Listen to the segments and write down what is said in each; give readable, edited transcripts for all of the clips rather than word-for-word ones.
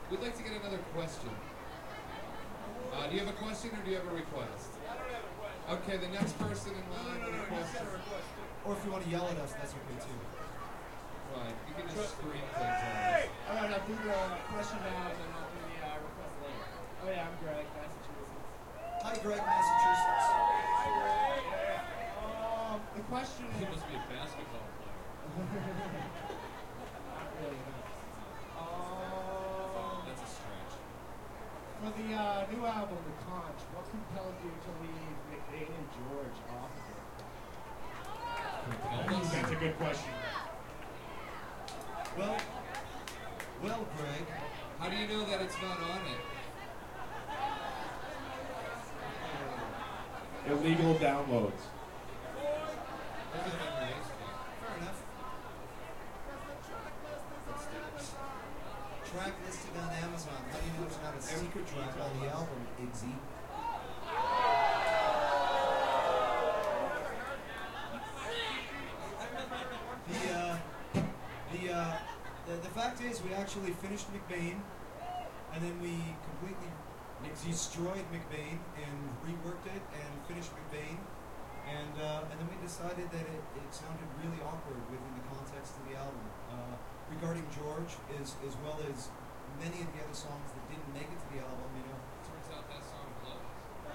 We'd like to get another question. Do you have a question or do you have a request? I don't have a question. Okay, the next person in line with a question. Or if you want to yell at us, that's okay too. Right, you can just scream things at us. Alright, I'll do the question now and then I'll do the request later. Oh yeah, I'm Greg, Massachusetts. Hi, Greg, Massachusetts. The question He is... must be a basketball player. Not really, no. That's a stretch. For the new album, The Conch, what compelled you to leave McBain and George off of it? That's a good question. Well, Greg. How do you know that it's not on it? Illegal downloads. Fair enough. Track listed on Amazon. How do you know it's not a secret track on the album, Iggy? The fact is, we actually finished McBain, and then we completely destroyed McBain and reworked it and finished McBain, and then we decided that it sounded really awkward within the context of the album. Regarding George, as well as many of the other songs that didn't make it to the album, you know. Turns out that song blows.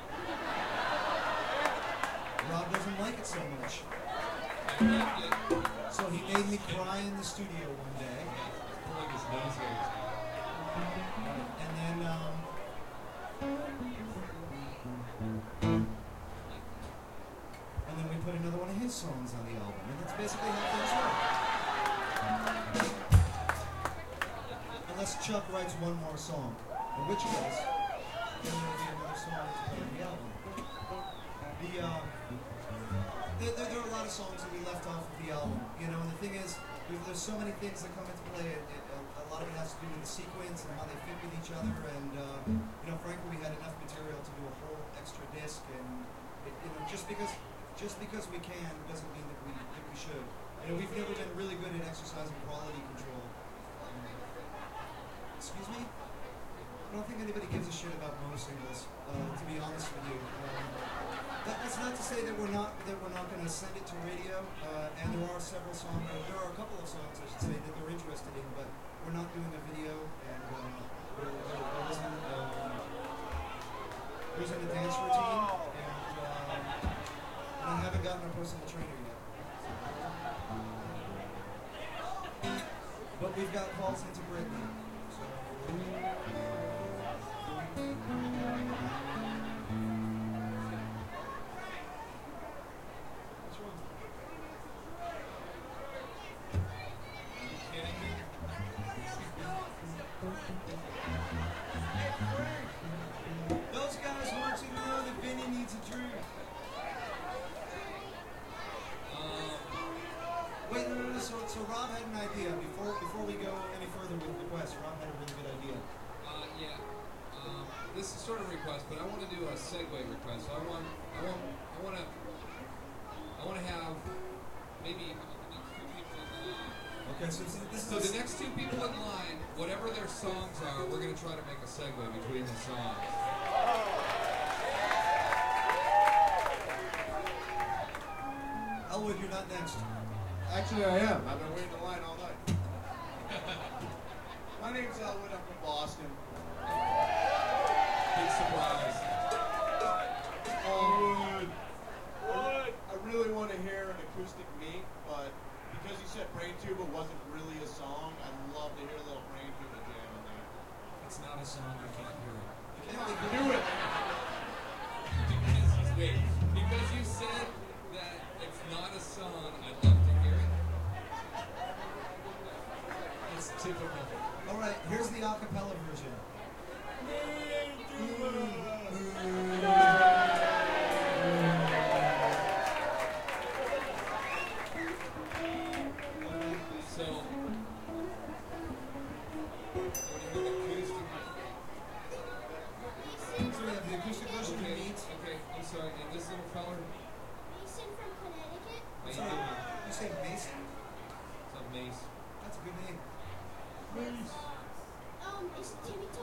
Rob doesn't like it so much. I liked it. So he made me cry in the studio one day. Pulling his nose hairs out. And then, we put another one of his songs on the album. And that's basically how things work. Unless Chuck writes one more song, in which case, then there'll be another song to put on the album. There are a lot of songs that we left off of the album, you know, and the thing is, there's so many things that come into play. A lot of it has to do with the sequence and how they fit with each other, and, you know, frankly, we had enough material to do a whole extra disc, and, you know, just because we can doesn't mean that we should. You know, we've never been really good at exercising quality control. Excuse me? I don't think anybody gives a shit about Mo singles, to be honest with you. That's not to say that we're not going to send it to radio, and there are several songs, there are a couple of songs, I should say, that they're interested in, but we're not doing a video, and there isn't a dance routine, and I haven't gotten a personal trainer yet. But we've got calls into Britney. Those guys want you to know that Vinny needs a drink. Wait, no. So Rob had an idea before we go any further with the request. Rob had a really good idea. Yeah. This is sort of a request, but I want to do a segue request. So I want to have maybe the next two people in line. Okay, so the next two people in line, whatever their songs are, we're going to try to make a segue between the songs. Elwood, you're not next. Actually, I am. I've been waiting in line all night. My name's Elwood. I'm from Boston. Big surprise. I really want to hear an acoustic Me, but because you said Brain Tuba wasn't really a song, I'd love to hear a little Brain Tuba jam in there. It's not a song, you can't hear it. Do it! Wait, because you said that it's not a song, I'd love to hear it. It's typical. All right, here's the a cappella version. So, we have the acoustic version of Meat. Okay, I'm sorry, and this little feller? Mason from Connecticut. How you doing? You say Mason? What's up, Mace? That's a good name. Is Timmy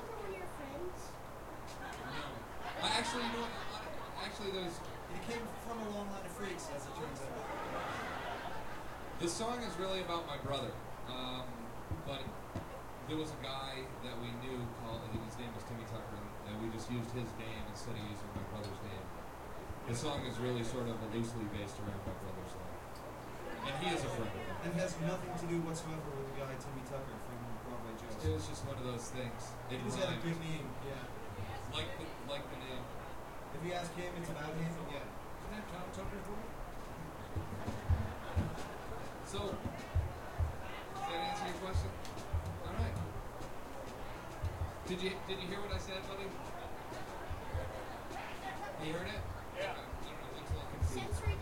came from a long line of freaks, as it turns out. The song is really about my brother, but there was a guy that we knew called, his name was Timmy Tucker, and we just used his name instead of using my brother's name. The song is really sort of loosely based around my brother's life. And he is a friend of mine. And has nothing to do whatsoever with the guy Timmy Tucker from Broadway Joe's. It was just one of those things. It He just had a rhymed. good name, yeah. Like the name. If you ask him, it's about him, yeah. Isn't that Tom Tucker's boy? So, does that answer your question? All right. Did you hear what I said, buddy? You heard it? Yeah. I don't know. Looks a little confused. Sensory